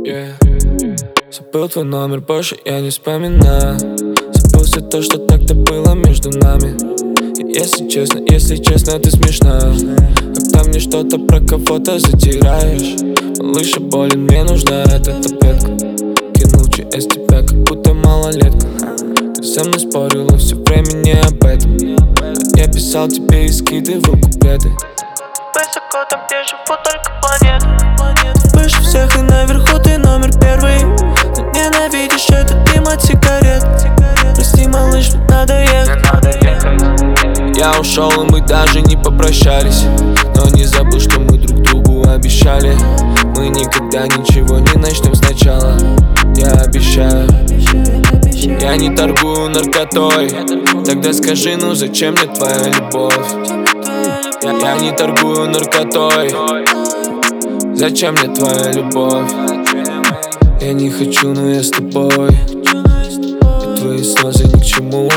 Забыл твой номер, больше я не вспоминаю. Забыл все то, что так-то было между нами. И если честно, ты смешная. Когда мне что-то про кого-то затираешь. Малыша, болен, мне нужна эта таблетка. Кинул через тебя, как будто малолетка. Ты со мной спорила все время не об этом. А я писал тебе и скидывал куплеты. Высоко там, где живут только планеты. Выше всех и наверху ты номер первый. Но ненавидишь этот дым от сигарет. Прости, малыш, мне надо ехать. Я ушел, и мы даже не попрощались. Но не забыл, что мы друг другу обещали. Мы никогда ничего не начнем сначала. Я обещаю. Я не торгую наркотой. Тогда скажи, ну зачем мне твоя любовь? Я не торгую наркотой. Зачем мне твоя любовь? Я не хочу, но я с тобой. И твои слезы ни к чему.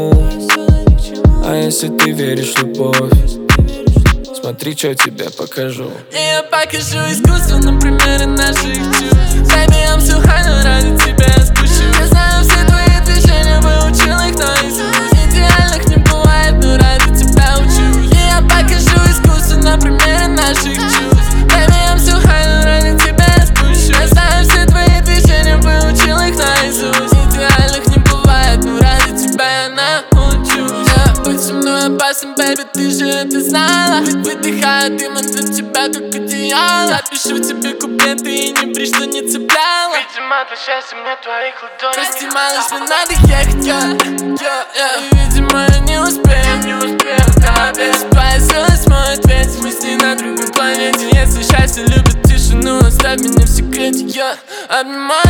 А если ты веришь в любовь, смотри, что тебе покажу. И я покажу искусственно примеры наших чувств. Baby, I'm so high, но ради тебя я спущу. Я знаю все твои движения, выучил их наизусть. Идеальных не бывает, но ради тебя учусь. И я покажу искусственно примеры наших чувств. Baby, I'm so high, но ради тебя я спущу. Я знаю все твои движения, выучил их наизусть. Идеальных не бывает, но ради тебя я научусь. Быть со мной опасен, baby, ты же это знала. Выдыхаю дым от тебя, как одеяло. Запишу тебе куплеты и не брись, что не цепляла. Видимо, для счастья мне твоих ладоней. Прости, малыш, мне надо ехать, И, видимо, я не успею, Спасилась мой ответ, мы с ней на другой планете. Если счастье любит тишину, оставь меня в секрете, Обнимаю